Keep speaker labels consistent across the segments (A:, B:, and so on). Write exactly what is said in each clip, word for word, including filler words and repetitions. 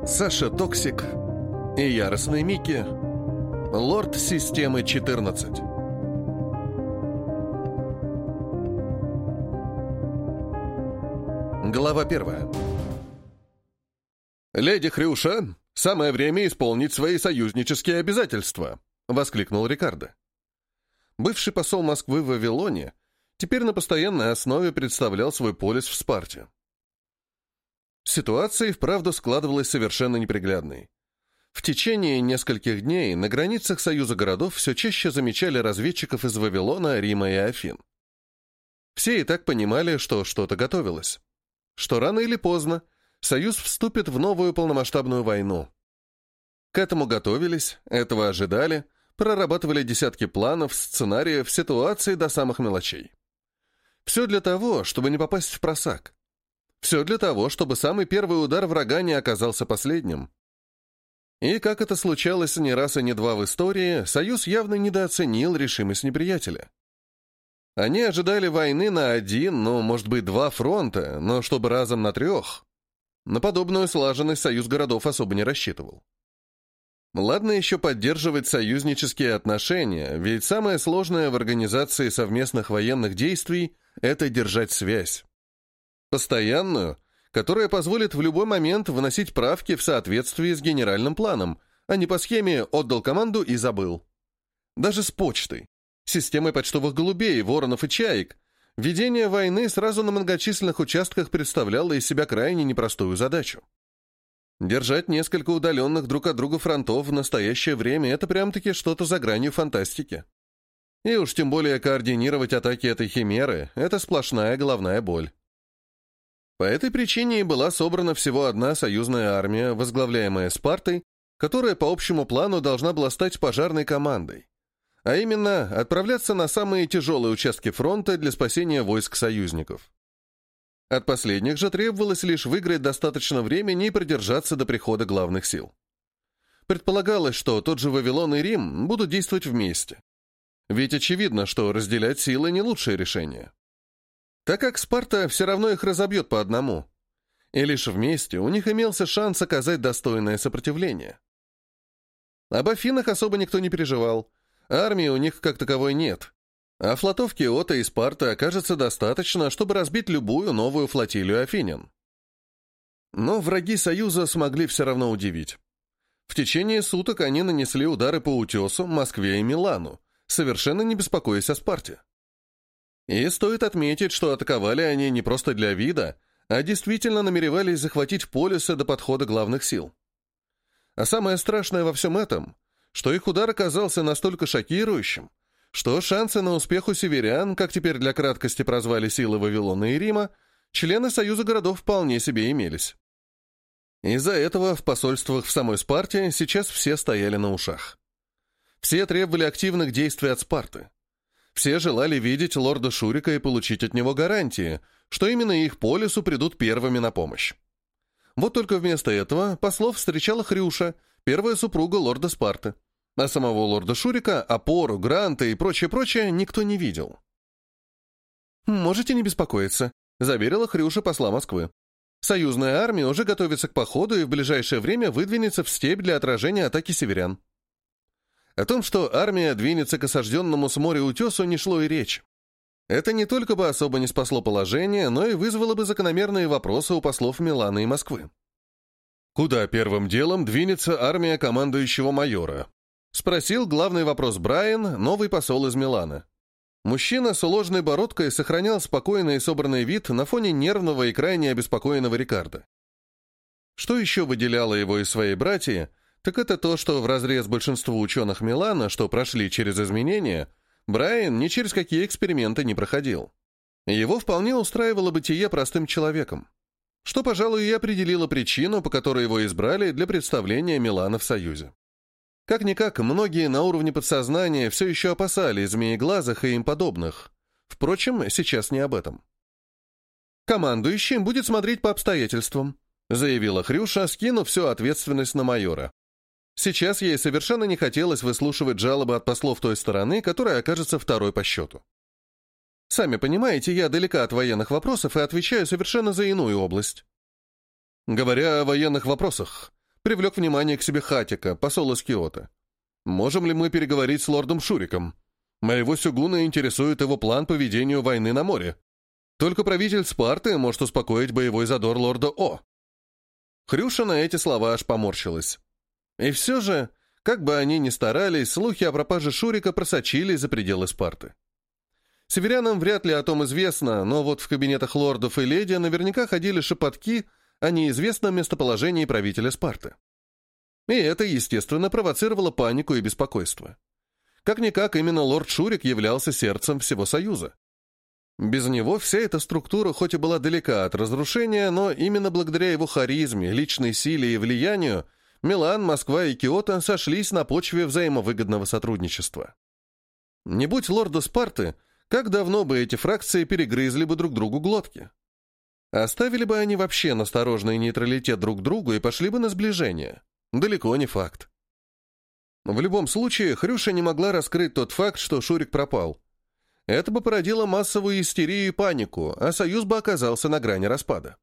A: Саша Токсик и Яростный Микки. Лорд системы четырнадцать. Глава первая. «Леди Хрюша, самое время исполнить свои союзнические обязательства!» — воскликнул Рикардо. Бывший посол Москвы в Вавилоне теперь на постоянной основе представлял свой полис в Спарте. Ситуация и вправду складывалась совершенно неприглядной. В течение нескольких дней на границах Союза городов все чаще замечали разведчиков из Вавилона, Рима и Афин. Все и так понимали, что что-то готовилось. Что рано или поздно Союз вступит в новую полномасштабную войну. К этому готовились, этого ожидали, прорабатывали десятки планов, сценариев, ситуаций до самых мелочей. Все для того, чтобы не попасть в просак. Все для того, чтобы самый первый удар врага не оказался последним. И, как это случалось не раз и не два в истории, Союз явно недооценил решимость неприятеля. Они ожидали войны на один, ну, может быть, два фронта, но чтобы разом на трех. На подобную слаженность Союз городов особо не рассчитывал. Ладно еще поддерживать союзнические отношения, ведь самое сложное в организации совместных военных действий – это держать связь. Постоянную, которая позволит в любой момент вносить правки в соответствии с генеральным планом, а не по схеме «отдал команду и забыл». Даже с почтой, системой почтовых голубей, воронов и чаек, ведение войны сразу на многочисленных участках представляло из себя крайне непростую задачу. Держать несколько удаленных друг от друга фронтов в настоящее время – это прям-таки что-то за гранью фантастики. И уж тем более координировать атаки этой химеры – это сплошная головная боль. По этой причине и была собрана всего одна союзная армия, возглавляемая Спартой, которая по общему плану должна была стать пожарной командой, а именно отправляться на самые тяжелые участки фронта для спасения войск союзников. От последних же требовалось лишь выиграть достаточно времени и продержаться до прихода главных сил. Предполагалось, что тот же Вавилон и Рим будут действовать вместе. Ведь очевидно, что разделять силы не лучшее решение. Так как Спарта все равно их разобьет по одному. И лишь вместе у них имелся шанс оказать достойное сопротивление. Об Афинах особо никто не переживал. Армии у них как таковой нет. А флотов Киота и Спарты окажется достаточно, чтобы разбить любую новую флотилию афинян. Но враги Союза смогли все равно удивить. В течение суток они нанесли удары по Утесу, Москве и Милану, совершенно не беспокоясь о Спарте. И стоит отметить, что атаковали они не просто для вида, а действительно намеревались захватить полисы до подхода главных сил. А самое страшное во всем этом, что их удар оказался настолько шокирующим, что шансы на успех у северян, как теперь для краткости прозвали силы Вавилона и Рима, члены Союза городов вполне себе имелись. Из-за этого в посольствах в самой Спарте сейчас все стояли на ушах. Все требовали активных действий от Спарты. Все желали видеть лорда Шурика и получить от него гарантии, что именно их полису придут первыми на помощь. Вот только вместо этого послов встречала Хрюша, первая супруга лорда Спарты, а самого лорда Шурика, опору, гранта и прочее-прочее никто не видел. «Можете не беспокоиться», — заверила Хрюша посла Москвы. «Союзная армия уже готовится к походу и в ближайшее время выдвинется в степь для отражения атаки северян». О том, что армия двинется к осажденному с моря утесу, не шло и речи. Это не только бы особо не спасло положение, но и вызвало бы закономерные вопросы у послов Милана и Москвы. «Куда первым делом двинется армия командующего майора?» — спросил главный вопрос Брайан, новый посол из Милана. Мужчина с уложенной бородкой сохранял спокойный и собранный вид на фоне нервного и крайне обеспокоенного Рикардо. Что еще выделяло его из своей братьи, так это то, что вразрез большинству ученых Милана, что прошли через изменения, Брайан ни через какие эксперименты не проходил. Его вполне устраивало бытие простым человеком, что, пожалуй, и определило причину, по которой его избрали для представления Милана в Союзе. Как-никак, многие на уровне подсознания все еще опасались змееглазых и им подобных. Впрочем, сейчас не об этом. «Командующий будет смотреть по обстоятельствам», заявила Хрюша, скинув всю ответственность на майора. Сейчас ей совершенно не хотелось выслушивать жалобы от послов той стороны, которая окажется второй по счету. Сами понимаете, я далека от военных вопросов и отвечаю совершенно за иную область. Говоря о военных вопросах, Привлек внимание к себе Хатика, посол из Киото. «Можем ли мы переговорить с лордом Шуриком? Моего сёгуна интересует его план по ведению войны на море. Только правитель Спарты может успокоить боевой задор лорда О». Хрюша на эти слова аж поморщилась. И все же, как бы они ни старались, слухи о пропаже Шурика просочились за пределы Спарты. Северянам вряд ли о том известно, но вот в кабинетах лордов и леди наверняка ходили шепотки о неизвестном местоположении правителя Спарты. И это, естественно, провоцировало панику и беспокойство. Как-никак именно лорд Шурик являлся сердцем всего Союза. Без него вся эта структура хоть и была далека от разрушения, но именно благодаря его харизме, личной силе и влиянию Милан, Москва и Киото сошлись на почве взаимовыгодного сотрудничества. Не будь лорда Спарты, как давно бы эти фракции перегрызли бы друг другу глотки. Оставили бы они вообще настороженный нейтралитет друг к другу и пошли бы на сближение. Далеко не факт. В любом случае, Хрюша не могла раскрыть тот факт, что Шурик пропал. Это бы породило массовую истерию и панику, а союз бы оказался на грани распада.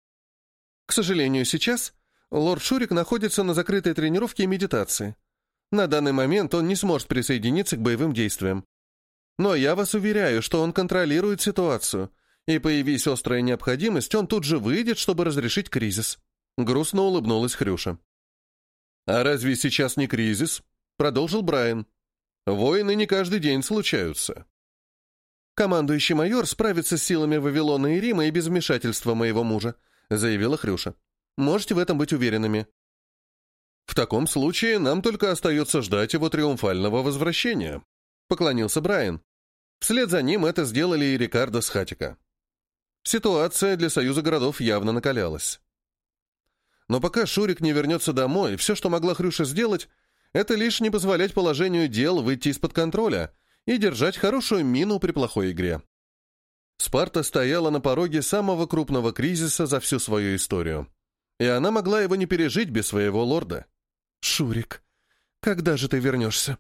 A: К сожалению, сейчас лорд Шурик находится на закрытой тренировке и медитации. На данный момент он не сможет присоединиться к боевым действиям. Но я вас уверяю, что он контролирует ситуацию, и, появись острая необходимость, он тут же выйдет, чтобы разрешить кризис. Грустно улыбнулась Хрюша. «А разве сейчас не кризис?» — продолжил Брайан. «Войны не каждый день случаются». «Командующий майор справится с силами Вавилона и Рима и без вмешательства моего мужа», — заявила Хрюша. «Можете в этом быть уверенными». «В таком случае нам только остается ждать его триумфального возвращения», — поклонился Брайан. Вслед за ним это сделали и Рикардо с Хатика. Ситуация для Союза городов явно накалялась. Но пока Шурик не вернется домой, все, что могла Хрюша сделать, это лишь не позволять положению дел выйти из-под контроля и держать хорошую мину при плохой игре. Спарта стояла на пороге самого крупного кризиса за всю свою историю, и она могла его не пережить без своего лорда. «Шурик, когда же ты вернешься?»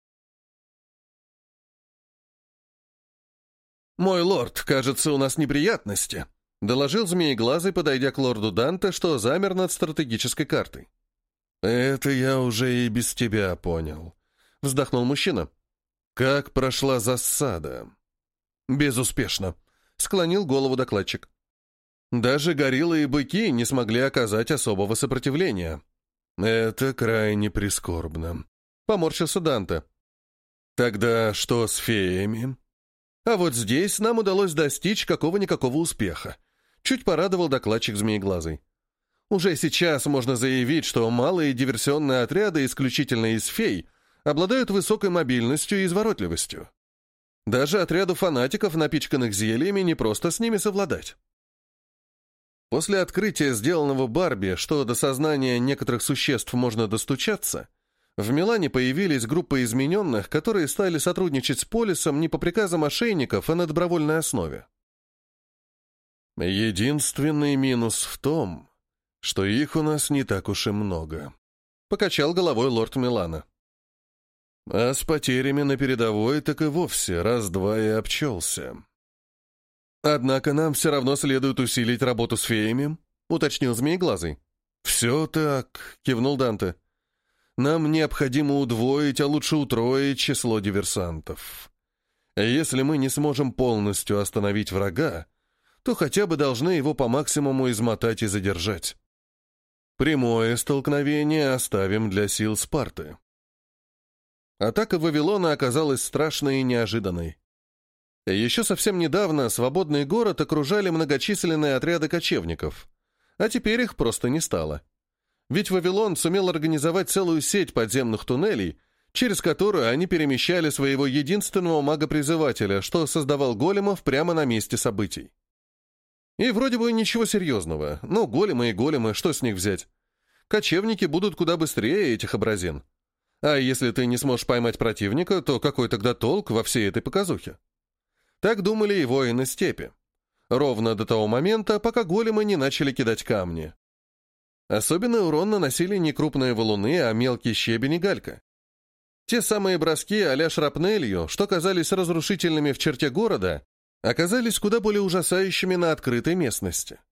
A: «Мой лорд, кажется, у нас неприятности», — доложил Змееглазый, подойдя к лорду Данте, что замер над стратегической картой. «Это я уже и без тебя понял», — вздохнул мужчина. «Как прошла засада?» «Безуспешно», — склонил голову докладчик. «Даже гориллы и быки не смогли оказать особого сопротивления». «Это крайне прискорбно», — поморщился Данте. «Тогда что с феями?» «А вот здесь нам удалось достичь какого-никакого успеха», — чуть порадовал докладчик Змееглазый. «Уже сейчас можно заявить, что малые диверсионные отряды, исключительно из фей, обладают высокой мобильностью и изворотливостью. Даже отряду фанатиков, напичканных зельями, не просто с ними совладать». После открытия, сделанного Барби, что до сознания некоторых существ можно достучаться, в Милане появились группы измененных, которые стали сотрудничать с Полисом не по приказам мошенников, а на добровольной основе. «Единственный минус в том, что их у нас не так уж и много», — покачал головой лорд Милана. «А с потерями на передовой так и вовсе раз-два и обчелся». «Однако нам все равно следует усилить работу с феями», — уточнил Змееглазый. «Все так», — кивнул Данте. «Нам необходимо удвоить, а лучше утроить число диверсантов. Если мы не сможем полностью остановить врага, то хотя бы должны его по максимуму измотать и задержать. Прямое столкновение оставим для сил Спарты». Атака Вавилона оказалась страшной и неожиданной. Еще совсем недавно свободный город окружали многочисленные отряды кочевников, а теперь их просто не стало. Ведь Вавилон сумел организовать целую сеть подземных туннелей, через которую они перемещали своего единственного мага-призывателя, что создавал големов прямо на месте событий. И вроде бы ничего серьезного, но големы и големы, что с них взять? Кочевники будут куда быстрее этих образин. А если ты не сможешь поймать противника, то какой тогда толк во всей этой показухе? Так думали и воины степи. Ровно до того момента, пока големы не начали кидать камни. Особенный урон наносили не крупные валуны, а мелкий щебень и галька. Те самые броски а-ля шрапнелью, что казались разрушительными в черте города, оказались куда более ужасающими на открытой местности.